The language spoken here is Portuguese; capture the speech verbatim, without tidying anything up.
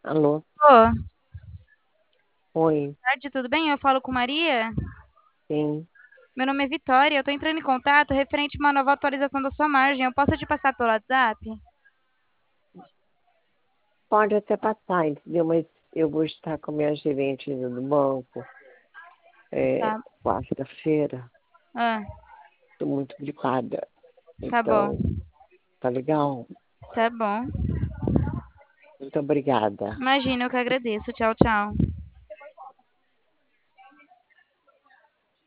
Alô? Boa Oi, tarde, tudo bem? Eu falo com Maria. sim. Meu nome é Vitória, eu tô entrando em contato referente a uma nova atualização da sua margem. Eu posso te passar pelo WhatsApp? Pode até passar, entendeu? Mas eu vou estar com a minha gerente do banco é, Tá. quarta-feira. Ah, Estou muito gripada. tá bom. Então, tá legal? Tá bom. Muito obrigada. Imagina, eu que agradeço. Tchau, tchau.